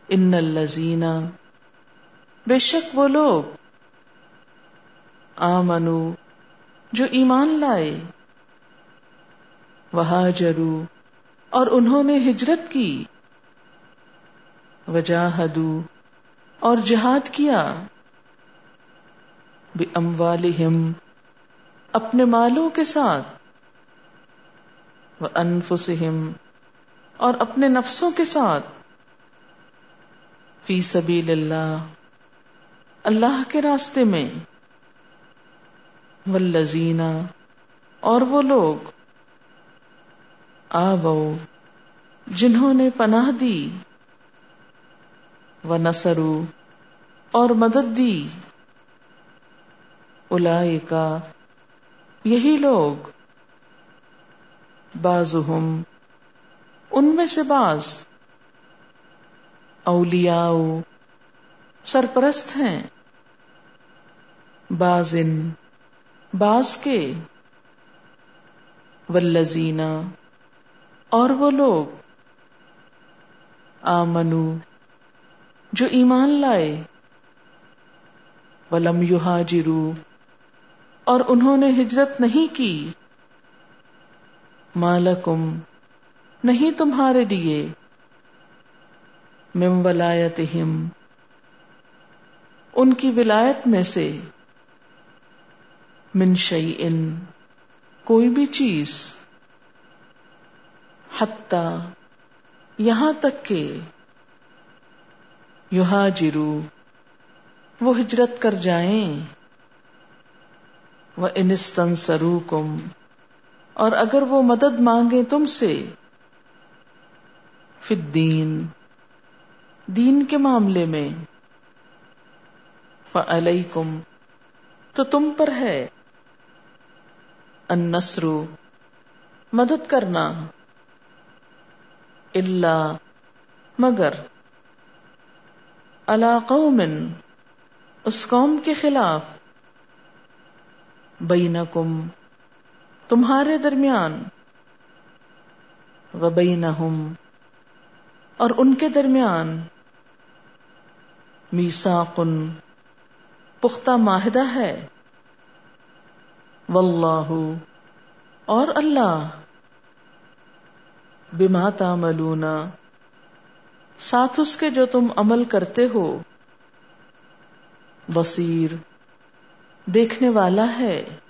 ان الذین، بے شک وہ لوگ، آمنو، جو ایمان لائے، وہاجروا، اور انہوں نے ہجرت کی، وجاہدوا، اور جہاد کیا، باموالہم، اپنے مالوں کے ساتھ، وانفسہم، اور اپنے نفسوں کے ساتھ، فی سبیل اللہ، اللہ کے راستے میں، والذین، اور وہ لوگ، آووا، جنہوں نے پناہ دی، ونصروا، اور مدد دی، اولئک، یہی لوگ، بعضهم، ان میں سے بعض، اولیاء، سرپرست ہیں، بعضن، بعض کے، والذین، اور وہ لوگ، آمنو، جو ایمان لائے، ولم یہاجروا، اور انہوں نے ہجرت نہیں کی، ما لکم، نہیں تمہارے لیے، من ولایتہم، ان کی ولایت میں سے، من شیء، کوئی بھی چیز، حتی، یہاں تک کہ، یہاجروا، وہ ہجرت کر جائیں، وَإِنِ اسْتَنصَرُوكُمْ، اور اگر وہ مدد مانگیں تم سے، فی الدین، دین کے معاملے میں، فَعَلَيْكُمْ، تو تم پر ہے، النصر، مدد کرنا، الا، مگر، علی قوم، اس قوم کے خلاف، بینکم، تمہارے درمیان، وبینہم، اور ان کے درمیان، میثاق، پختہ معاہدہ ہے، واللہ، اور اللہ، بما تعملون، ساتھ اس کے جو تم عمل کرتے ہو، بصیر، دیکھنے والا ہے،